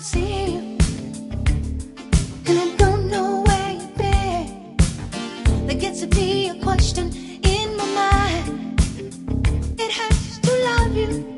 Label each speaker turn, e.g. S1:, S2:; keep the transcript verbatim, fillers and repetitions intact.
S1: see you, and I don't know where you've been. There gets to be a question in my mind. It hurts to love you.